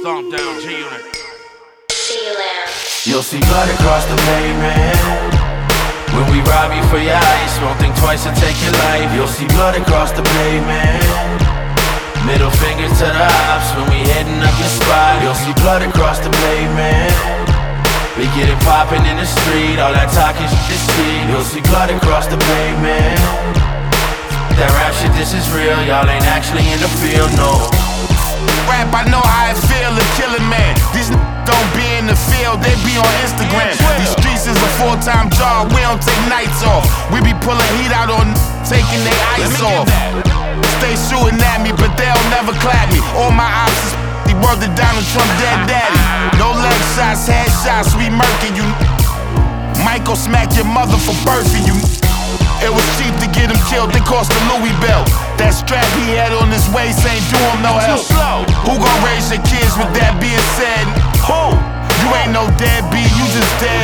Stomp down G-Unit. You'll see blood across the pavement when we rob you for your ice. Won't think twice to take your life. You'll see blood across the pavement. Middle finger to the ops when we heading up your spot. You'll see blood across the pavement. We get it poppin' in the street. All that talking shit is sweet. You'll see blood across the pavement. That rap shit, this is real. Y'all ain't actually in the field, no. Rap, I know how it feel to kill a man. These don't be in the field, they be on Instagram. These streets is a full-time job, we don't take nights off. We be pulling heat out on taking their ice off. Stay shooting at me, but they'll never clap me. All my ops is the word to Donald Trump, dead daddy. No leg shots, head shots, we murking you. Michael smack your mother for birthing you. It was cheap to get him killed, they cost a Louis belt. That strap he had on his waist ain't do him no help. Who gon' raise your kids with that being said? Who? You ain't no deadbeat, you just dead.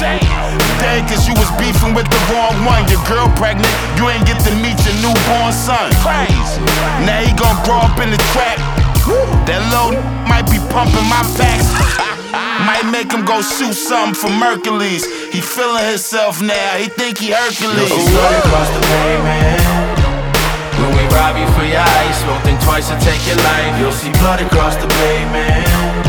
Dead cause you was beefing with the wrong one. Your girl pregnant, you ain't get to meet your newborn son. Now he gon' grow up in the trap. That little might be pumping my packs. Might make him go shoot something for Mercules. He feeling himself now, he think he Hercules. You'll see blood across the pavement when we rob you for your ice. Won't think twice to take your life. You'll see blood across the pavement.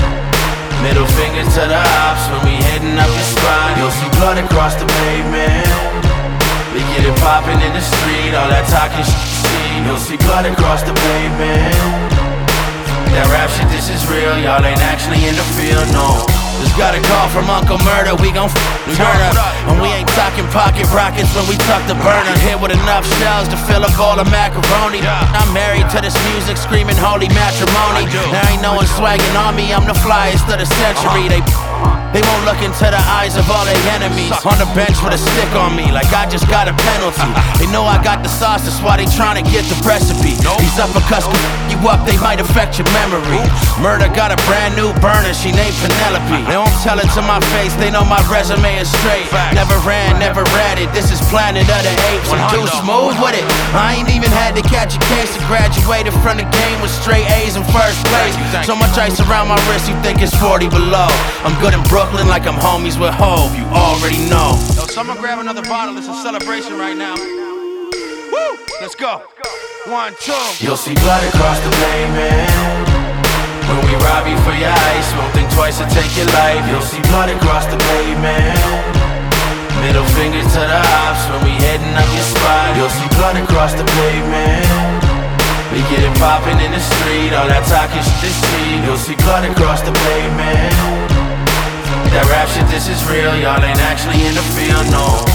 Middle finger to the ops when we heading up your spot. You'll see blood across the pavement. We get it poppin' in the street. All that talking shit. You'll see blood across the pavement. That rap shit, this is real. Y'all ain't actually in the field, no. Just got a call from Uncle Murder, we gon' turn up. And we ain't talking pocket rockets when we tuck the burner. Hit with enough shells to fill a bowl of macaroni. I'm married to this music, screaming holy matrimony. There ain't no one swagging on me, I'm the flyest of the century. They won't look into the eyes of all their enemies. On the bench with a stick on me, like I just got a penalty. They know I got the sauce, that's why they tryna get the recipe. These uppercuts can you up, they might affect your memory. Murder got a brand new burner, she named Penelope. They won't tell it to my face, they know my resume is straight. Never ran, never ratted, this is Planet of the Apes. I'm too smooth with it, I ain't even had to catch a case. I graduated from the game with straight A's in first place. So much ice around my wrist, you think it's 40 below. I'm good in Brooklyn like I'm homies with Hov, you already know. Yo, someone grab another bottle, it's a celebration right now. Woo! Let's go. 1, 2. You'll see blood across the pavement when we rob you for your ice. Won't think twice to take your life. You'll see blood across the pavement. Middle finger to the ops when we heading up your spot. You'll see blood across the pavement. We get it poppin' in the street. All that talking shit is sweet. You'll see blood across the pavement. That rap shit, this is real. Y'all ain't actually in the field, no.